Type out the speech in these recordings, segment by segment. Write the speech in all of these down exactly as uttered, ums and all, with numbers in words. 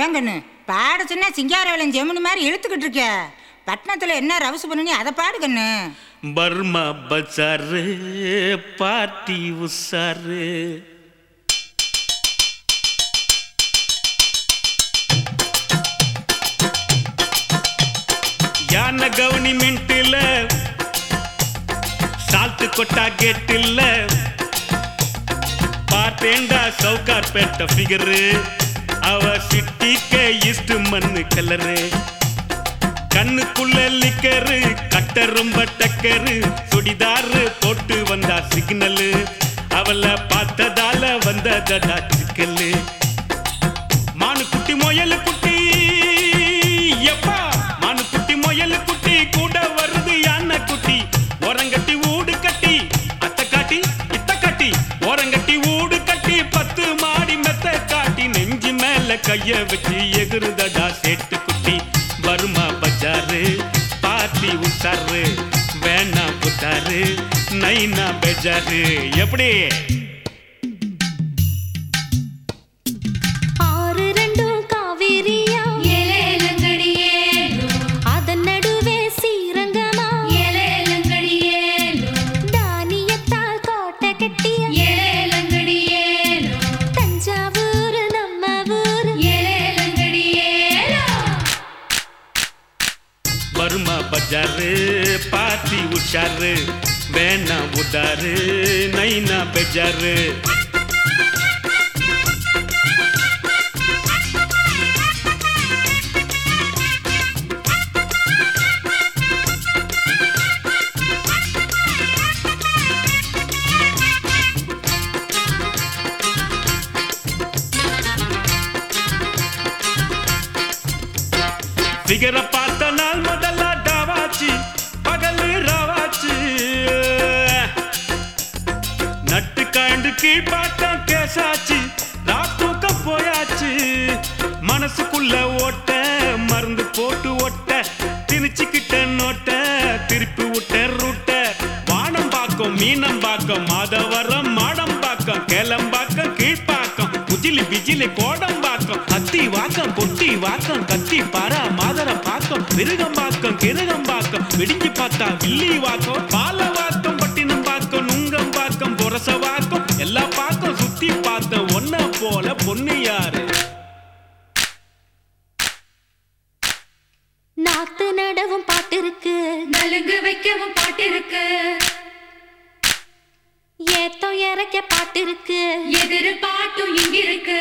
ஏங்கண்ணு பாட சொன்னா சிங்காரவேலன் ஜெமினி மாதிரி இழுத்துக்கிட்டு இருக்க. பட்டணத்துல என்ன ரவுசு பண்ணி அதை பாடுகண்ணு. பர்மா பஜாரு பார்ட்டி உசாரு யான கவர்மெண்ட்ல சால்ட் கொட்டா கேட்டில்ல பார்த்தேண்டா சவுகார் பேட்ட ஃபிகரு அவ சிட்டிக்கே ஈஸ்ட் மண்ணு கலரு கண்ணுக்குள்ள லிக்கரு கட்ட ரொம்ப டக்கரு சுடிதாரு போட்டு வந்தா சிக்னலு அவளை பார்த்ததால வந்ததடா சிக்கலு மானு குட்டி முயலு குட்டி எப்பா மானு குட்டி முயலு குட்டி கூட வருது யானை குட்டி ஓரங்கட்டி ஊடு கட்டி அத்தை காட்டி இத்த காட்டி ஓரங்கட்டி ஊடு கட்டி பத்து மாடி மெத்த காட்டி நெஞ்சு மேல கைய வச்சு எகுறுதடா சேட்டு குட்டி வருமா பஜாரு பாத்தி உத்தாரு வேணா புத்தாரு நைனா பெஜாரு எப்படி ஆறு ரெண்டும் காவேரியா அதன் நடுவே சீரங்கமா தானியத்தால் கோட்டை கட்டிய தஞ்சாவூர் நம்ம ஊர் வருமா பஜாரு பாத்தி உஷாரு வேணா உதாரு நைனா பெஜாரு ஃபிகர பார்த்த நாள் முதல்ல டாவாச்சு பகல் ராவாச்சு நட்டு காண்டு கீழ் பார்த்தா கேசாச்சு ராத்தூக்கம் போயாச்சு மனசுக்குள்ள ஓட்ட மருந்து போட்டு ஒட்ட திணிச்சுக்கிட்ட நோட்ட திருப்பி விட்ட ரூட்ட வானம் பாக்கம் மீனம் பாக்கம் மாதவரம் மாடம் பாக்கம் கேளம்பாக்கம் கீழ்பாக்கம் புஜிலி பிஜிலி கோடம் பாக்கம் அத்தி வாக்கம் பொட்டி வாக்கம் கத்தி பாரா மாதர பாக்கம் மிருகம் பாக்கம் கிருகம் பாக்கம் விடிஞ்சு பார்த்தா வில்லி வாக்கம் பால வாக்கம் பட்டினம் பாக்கம் நுங்கம் பாக்கம் பொரச வாக்கம் எல்லா பாக்கம் சுத்தி பார்த்த ஒன்ன போல பொண்ணு யாரு நாத்து நடவும் பாட்டு இருக்கு நலுங்கு வைக்கவும் பாட்டு இருக்கு ஏத்தோ இறக்க பாட்டு இருக்கு எதிரு பாட்டும் இங்கிருக்கு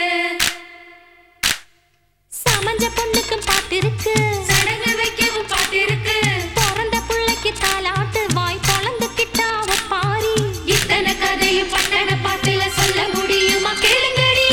சமஞ்ச பொண்ணுக்கும் பாட்டு இருக்கு சடங்கு வைக்கவும் பாட்டு இருக்கு பிறந்த பிள்ளைக்கு தாலாட்டு வாய் பொழந்துக்கிட்டா பாரி இத்தனை கதையும் பட்டண பாட்டுல சொல்ல முடியுமா கேளுங்கடி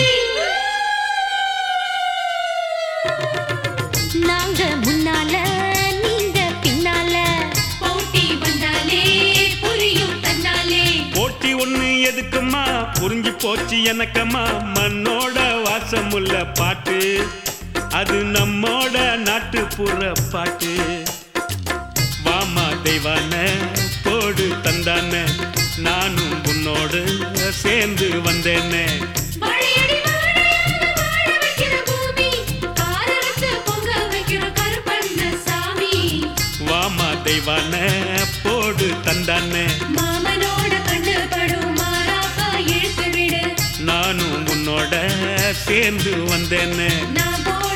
நாங்க முன்னால நீங்க பின்னால போட்டி வந்தாலே புரியும் தன்னாலே போட்டி ஒண்ணு எதுக்குமா புரிஞ்சு போச்சு எனக்கம்மா மண்ணோட வாசமுள்ள பாட்டு அது நம்மோட நாட்டுப்புற பாட்டு வாமா தெய்வான போடு தந்தான நானும் உன்னோடு சேர்ந்து வந்தேனே வாழையடி வாழையான வாழ வைக்கிற பூமி காரரசு பொங்க வைக்கிற கருப்பண்ண சாமி வாமா தெய்வான போடு தந்தான மாமனோட கண்ணு படும் மாறாப்பா இழுத்து விடு நானும் உன்னோட சேர்ந்து வந்தேனே நான்